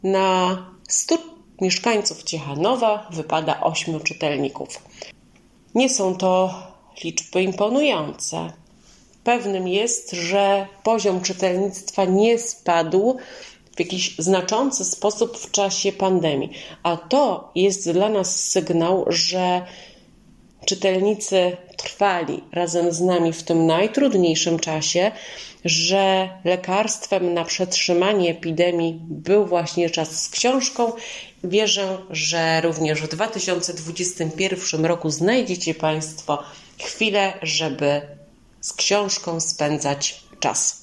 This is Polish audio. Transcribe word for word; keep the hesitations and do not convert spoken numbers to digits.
Na stu mieszkańców Ciechanowa wypada ośmiu czytelników. Nie są to liczby imponujące. Pewnym jest, że poziom czytelnictwa nie spadł w jakiś znaczący sposób w czasie pandemii. A to jest dla nas sygnał, że czytelnicy trwali razem z nami w tym najtrudniejszym czasie, że lekarstwem na przetrzymanie epidemii był właśnie czas z książką. Wierzę, że również w dwa tysiące dwudziestym pierwszym roku znajdziecie Państwo chwilę, żeby z książką spędzać czas.